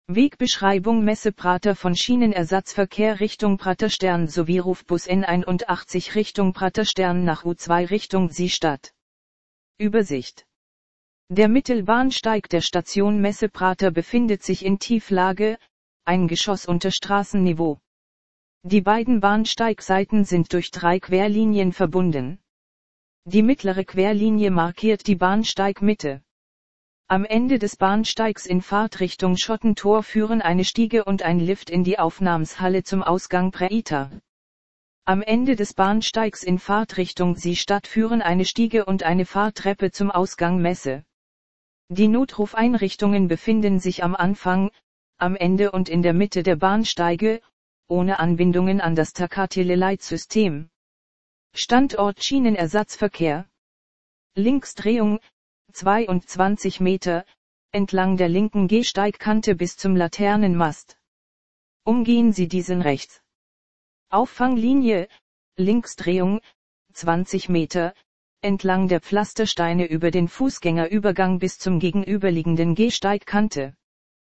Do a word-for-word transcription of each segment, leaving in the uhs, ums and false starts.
Wegbeschreibung Messe Prater von Schienenersatzverkehr Richtung Praterstern sowie Rufbus N einundachtzig Richtung Praterstern nach U zwei Richtung Seestadt. Übersicht. Der Mittelbahnsteig der Station Messe Prater befindet sich in Tieflage, ein Geschoss unter Straßenniveau. Die beiden Bahnsteigseiten sind durch drei Querlinien verbunden. Die mittlere Querlinie markiert die Bahnsteigmitte. Am Ende des Bahnsteigs in Fahrtrichtung Schottentor führen eine Stiege und ein Lift in die Aufnahmshalle zum Ausgang Prater. Am Ende des Bahnsteigs in Fahrtrichtung Seestadt führen eine Stiege und eine Fahrtreppe zum Ausgang Messe. Die Notrufeinrichtungen befinden sich am Anfang, am Ende und in der Mitte der Bahnsteige, ohne Anbindungen an das Tacatele-Leitsystem. Standort Schienenersatzverkehr. Linksdrehung, zweiundzwanzig Meter, entlang der linken Gehsteigkante bis zum Laternenmast. Umgehen Sie diesen rechts. Auffanglinie, Linksdrehung, zwanzig Meter, entlang der Pflastersteine über den Fußgängerübergang bis zum gegenüberliegenden Gehsteigkante.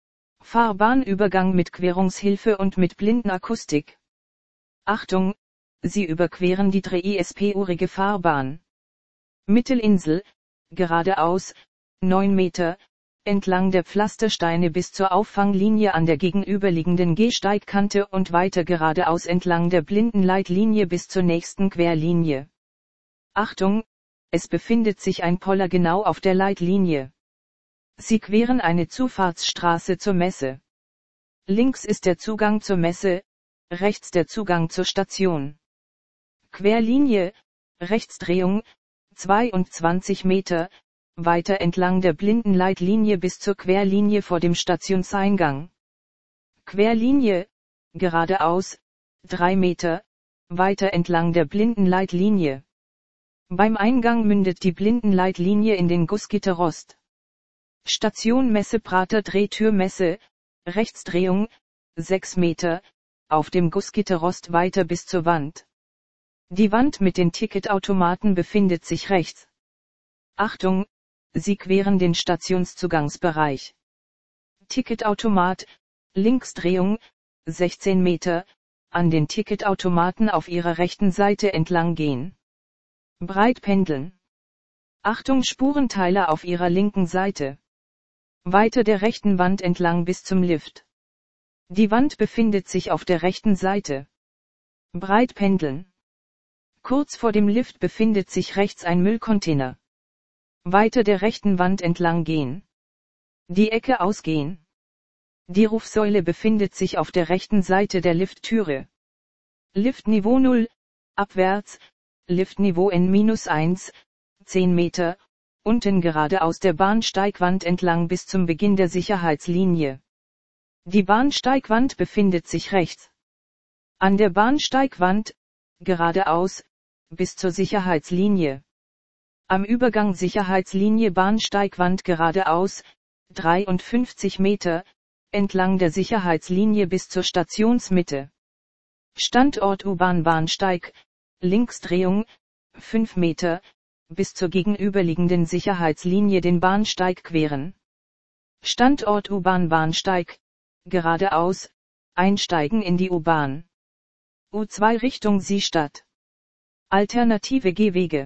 Fahrbahnübergang mit Querungshilfe und mit Blindenakustik. Achtung, Sie überqueren die dreispurige Fahrbahn. Mittelinsel, geradeaus, neun Meter, entlang der Pflastersteine bis zur Auffanglinie an der gegenüberliegenden Gehsteigkante und weiter geradeaus entlang der Blindenleitlinie bis zur nächsten Querlinie. Achtung, es befindet sich ein Poller genau auf der Leitlinie. Sie queren eine Zufahrtsstraße zur Messe. Links ist der Zugang zur Messe, rechts der Zugang zur Station. Querlinie, Rechtsdrehung, zweiundzwanzig Meter, weiter entlang der Blindenleitlinie bis zur Querlinie vor dem Stationseingang. Querlinie, geradeaus, drei Meter, weiter entlang der Blindenleitlinie. Beim Eingang mündet die Blindenleitlinie in den Gussgitterrost. Station Messe Prater Drehtür Messe, Rechtsdrehung, sechs Meter, auf dem Gussgitterrost weiter bis zur Wand. Die Wand mit den Ticketautomaten befindet sich rechts. Achtung, Sie queren den Stationszugangsbereich. Ticketautomat, Linksdrehung, sechzehn Meter, an den Ticketautomaten auf Ihrer rechten Seite entlang gehen. Breit pendeln. Achtung Spurenteiler auf Ihrer linken Seite. Weiter der rechten Wand entlang bis zum Lift. Die Wand befindet sich auf der rechten Seite. Breit pendeln. Kurz vor dem Lift befindet sich rechts ein Müllcontainer. Weiter der rechten Wand entlang gehen. Die Ecke ausgehen. Die Rufsäule befindet sich auf der rechten Seite der Lifttüre. Liftniveau null, abwärts, Liftniveau N minus eins, zehn Meter, unten geradeaus der Bahnsteigwand entlang bis zum Beginn der Sicherheitslinie. Die Bahnsteigwand befindet sich rechts. An der Bahnsteigwand, geradeaus, bis zur Sicherheitslinie. Am Übergang Sicherheitslinie Bahnsteigwand geradeaus, dreiundfünfzig Meter, entlang der Sicherheitslinie bis zur Stationsmitte. Standort U-Bahn-Bahnsteig, Linksdrehung, fünf Meter, bis zur gegenüberliegenden Sicherheitslinie den Bahnsteig queren. Standort U-Bahn-Bahnsteig, geradeaus, einsteigen in die U-Bahn. U zwei Richtung Seestadt. Alternative Gehwege.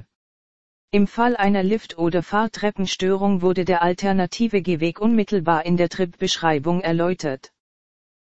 Im Fall einer Lift- oder Fahrtreppenstörung wurde der alternative Gehweg unmittelbar in der Tripbeschreibung erläutert.